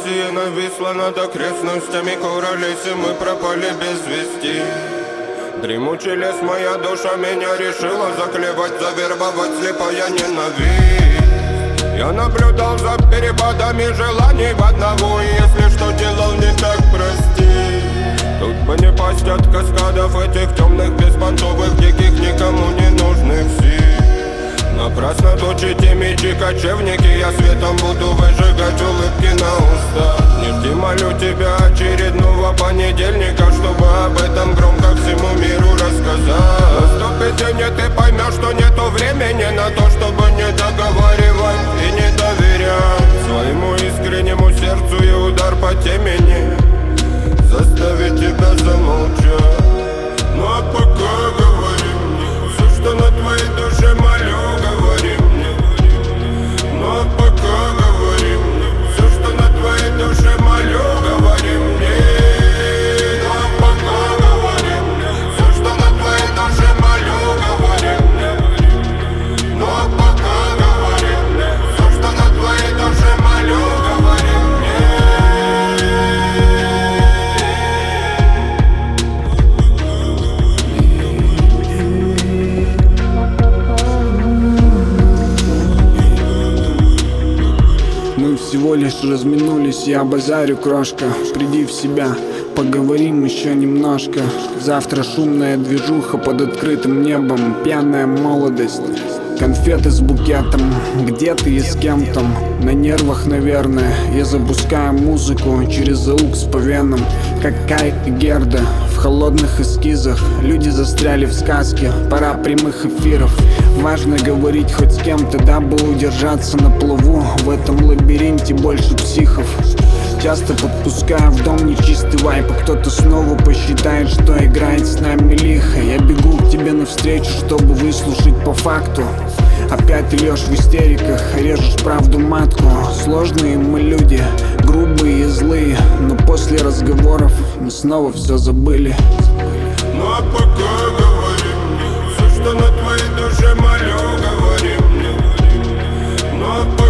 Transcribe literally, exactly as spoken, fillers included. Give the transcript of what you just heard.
Россия нависла над окрестностями Куралиси, мы пропали без вести. Дремучий лес, моя душа меня решила заклевать, завербовать слепая ненависть. Я наблюдал за перепадами желаний в одного, и если что делал не так, прости. Тут бы не пасть от каскадов этих темных, беспонтовых, диких, никому не нужных сил. Напрасно точите мечи, кочевники, я светом буду выжигать улыбки на устах. Не жди, молю тебя, очередного понедельника, чтобы об этом громко всему миру рассказать. Наступит день, и ты поймешь, что нету времени на то, чтобы не договаривать и не доверять своему искреннему сердцу, и удар по темени заставит тебя замолчать. Ну а пока говори мне все, что на твоей душе, молю, говори мне. Ну а пока говори мне все, что на твоей душе, молю, говори мне. Ну а пока говори мне все, что на твоей душе, молю, говори мне. Ну а пока говори мне все, что на твоей душе, молю, говори мне. Мы всего лишь разминулись, я базарю, крошка. Приди в себя, поговорим еще немножко. Завтра шумная движуха под открытым небом, пьяная молодость, конфеты с букетом. Где ты и с кем там? На нервах, наверное. Я запускаю музыку через аукс по венам, как Кай и Герда в холодных эскизах. Люди застряли в сказке, пора прямых эфиров. Важно говорить хоть с кем-то, дабы удержаться на плаву. В этом лабиринте больше психов. Часто подпускаю в дом нечистый вайп, а кто-то снова посчитает, что играет с нами лихо. Я бегу к тебе навстречу, чтобы выслушать по факту. Опять ты льешь в истериках, режешь правду матку. Сложные мы люди, грубые и злые, но после разговоров мы снова все забыли. Ну а пока говори мне все, что на твоей душе, молю, говори мне. Ну а пока